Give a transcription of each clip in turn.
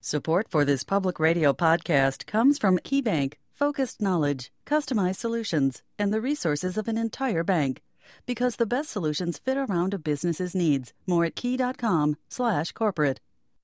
Support for this public radio podcast comes from KeyBank, focused knowledge, customized solutions, and the resources of an entire bank. Because the best solutions fit around a business's needs. More at key.com/corporate.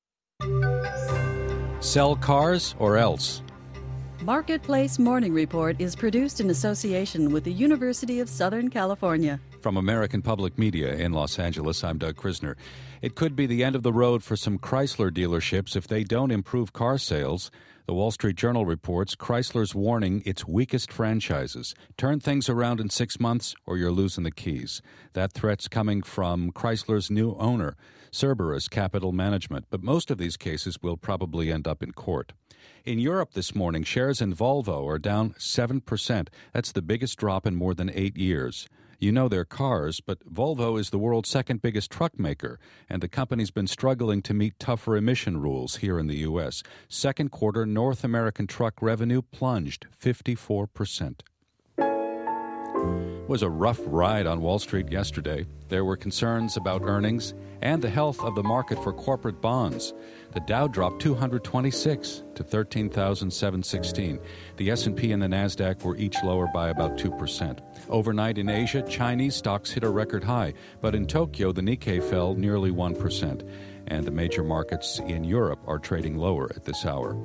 Sell cars or else. Marketplace Morning Report is produced in association with the University of Southern California. From American Public Media in Los Angeles, I'm Doug Krisner. It could be the end of the road for some Chrysler dealerships if they don't improve car sales. The Wall Street Journal reports Chrysler's warning its weakest franchises. Turn things around in 6 months or you're losing the keys. That threat's coming from Chrysler's new owner, Cerberus Capital Management, but most of these cases will probably end up in court. In Europe this morning, shares in Volvo are down 7%. That's the biggest drop in more than 8 years. You know their cars, but Volvo is the world's second biggest truck maker, and the company's been struggling to meet tougher emission rules here in the U.S. Second quarter North American truck revenue plunged 54%. It was a rough ride on Wall Street yesterday. There were concerns about earnings and the health of the market for corporate bonds. The Dow dropped 226 to 13,716. The S&P and the Nasdaq were each lower by about 2%. Overnight in Asia, Chinese stocks hit a record high, but in Tokyo, the Nikkei fell nearly 1%, and the major markets in Europe are trading lower at this hour.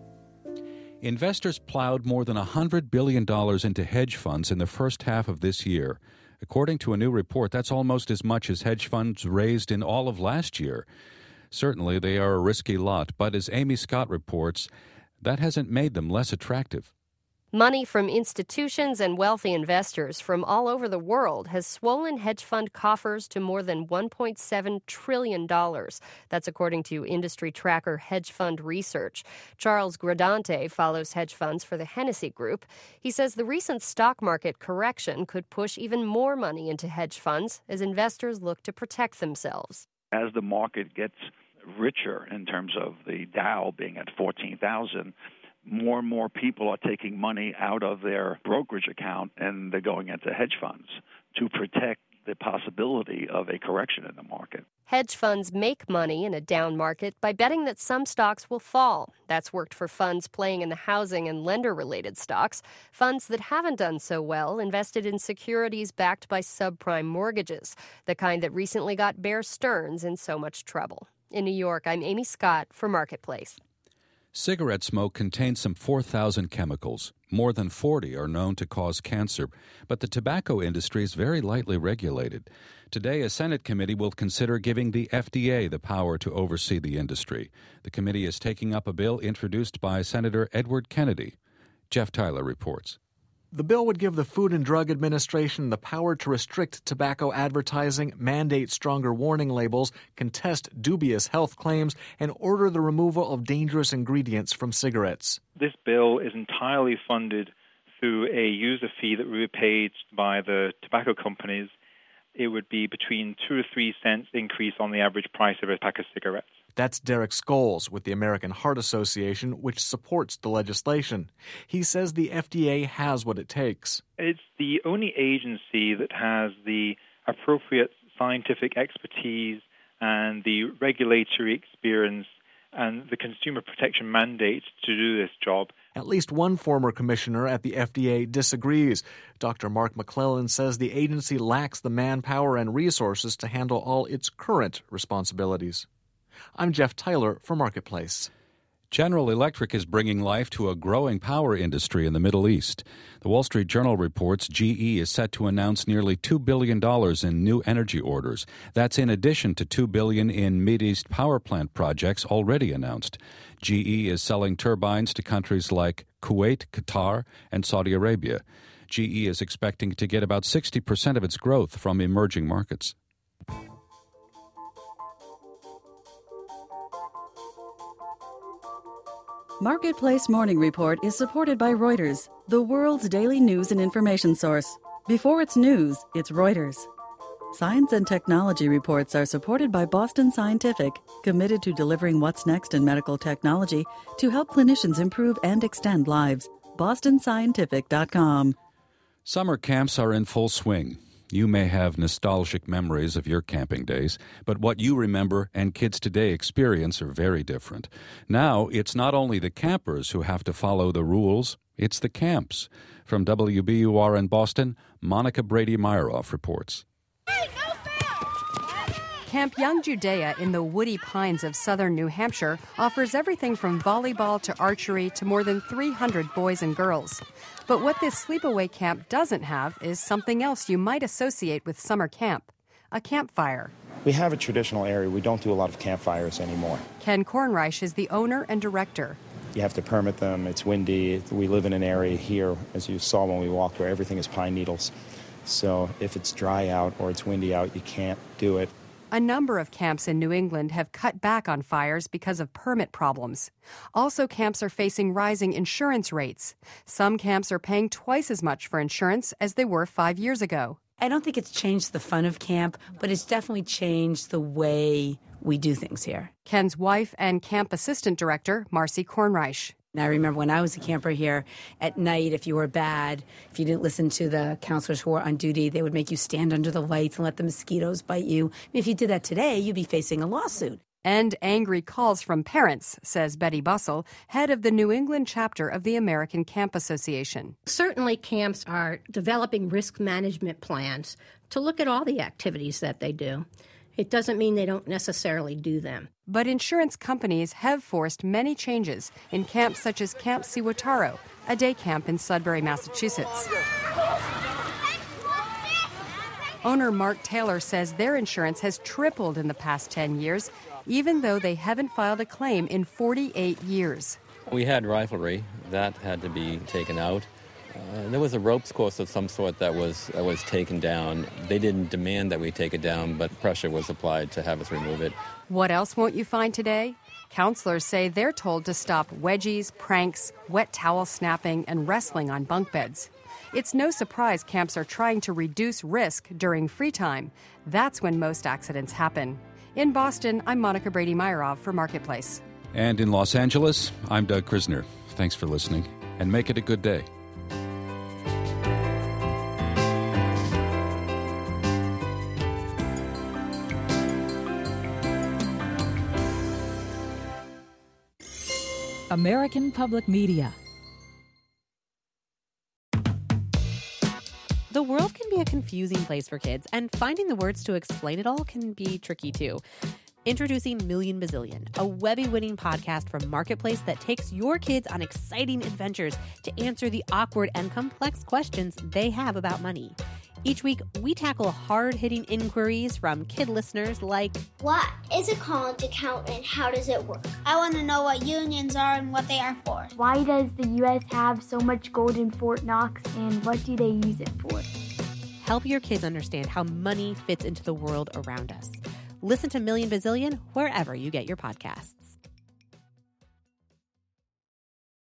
Investors plowed more than $100 billion into hedge funds in the first half of this year. According to a new report, that's almost as much as hedge funds raised in all of last year. Certainly, they are a risky lot, but as Amy Scott reports, that hasn't made them less attractive. Money from institutions and wealthy investors from all over the world has swollen hedge fund coffers to more than $1.7 trillion. That's according to industry tracker Hedge Fund Research. Charles Gradante follows hedge funds for the Hennessy Group. He says the recent stock market correction could push even more money into hedge funds as investors look to protect themselves. As the market gets richer in terms of the Dow being at 14,000, more and more people are taking money out of their brokerage account and they're going into hedge funds to protect the possibility of a correction in the market. Hedge funds make money in a down market by betting that some stocks will fall. That's worked for funds playing in the housing and lender-related stocks. Funds that haven't done so well invested in securities backed by subprime mortgages, the kind that recently got Bear Stearns in so much trouble. In New York, I'm Amy Scott for Marketplace. Cigarette smoke contains some 4,000 chemicals. More than 40 are known to cause cancer, but the tobacco industry is very lightly regulated. Today, a Senate committee will consider giving the FDA the power to oversee the industry. The committee is taking up a bill introduced by Senator Edward Kennedy. Jeff Tyler reports. The bill would give the Food and Drug Administration the power to restrict tobacco advertising, mandate stronger warning labels, contest dubious health claims, and order the removal of dangerous ingredients from cigarettes. This bill is entirely funded through a user fee that would be paid by the tobacco companies. It would be between 2 or 3 cents increase on the average price of a pack of cigarettes. That's Derek Scholes with the American Heart Association, which supports the legislation. He says the FDA has what it takes. It's the only agency that has the appropriate scientific expertise and the regulatory experience and the consumer protection mandate to do this job. At least one former commissioner at the FDA disagrees. Dr. Mark McClellan says the agency lacks the manpower and resources to handle all its current responsibilities. I'm Jeff Tyler for Marketplace. General Electric is bringing life to a growing power industry in the Middle East. The Wall Street Journal reports GE is set to announce nearly $2 billion in new energy orders. That's in addition to $2 billion in Mideast power plant projects already announced. GE is selling turbines to countries like Kuwait, Qatar, and Saudi Arabia. GE is expecting to get about 60% of its growth from emerging markets. Marketplace Morning Report is supported by Reuters, the world's daily news and information source. Before it's news, it's Reuters. Science and technology reports are supported by Boston Scientific, committed to delivering what's next in medical technology to help clinicians improve and extend lives. BostonScientific.com. Summer camps are in full swing. You may have nostalgic memories of your camping days, but what you remember and kids today experience are very different. Now, it's not only the campers who have to follow the rules, it's the camps. From WBUR in Boston, Monica Brady-Meyerhoff reports. Camp Young Judea in the woody pines of southern New Hampshire offers everything from volleyball to archery to more than 300 boys and girls. But what this sleepaway camp doesn't have is something else you might associate with summer camp, a campfire. We have a traditional area. We don't do a lot of campfires anymore. Ken Kornreich is the owner and director. You have to permit them. It's windy. We live in an area here, as you saw when we walked, where everything is pine needles. So if it's dry out or it's windy out, you can't do it. A number of camps in New England have cut back on fires because of permit problems. Also, camps are facing rising insurance rates. Some camps are paying twice as much for insurance as they were 5 years ago. I don't think it's changed the fun of camp, but it's definitely changed the way we do things here. Ken's wife and camp assistant director, Marcy Kornreich. I remember when I was a camper here, at night, if you were bad, if you didn't listen to the counselors who were on duty, they would make you stand under the lights and let the mosquitoes bite you. If you did that today, you'd be facing a lawsuit. And angry calls from parents, says Betty Bussell, head of the New England chapter of the American Camp Association. Certainly camps are developing risk management plans to look at all the activities that they do. It doesn't mean they don't necessarily do them. But insurance companies have forced many changes in camps such as Camp Siwataro, a day camp in Sudbury, Massachusetts. Owner Mark Taylor says their insurance has tripled in the past 10 years, even though they haven't filed a claim in 48 years. We had riflery. That had to be taken out. There was a ropes course of some sort that was taken down. They didn't demand that we take it down, but pressure was applied to have us remove it. What else won't you find today? Counselors say they're told to stop wedgies, pranks, wet towel snapping, and wrestling on bunk beds. It's no surprise camps are trying to reduce risk during free time. That's when most accidents happen. In Boston, I'm Monica Brady-Meyerhoff for Marketplace. And in Los Angeles, I'm Doug Krisner. Thanks for listening, and make it a good day. American Public Media. The world can be a confusing place for kids, and finding the words to explain it all can be tricky too. Introducing Million Bazillion, a Webby-winning podcast from Marketplace that takes your kids on exciting adventures to answer the awkward and complex questions they have about money. Each week, we tackle hard-hitting inquiries from kid listeners like, what is a college account and how does it work? I want to know what unions are and what they are for. Why does the U.S. have so much gold in Fort Knox and what do they use it for? Help your kids understand how money fits into the world around us. Listen to Million Bazillion wherever you get your podcasts.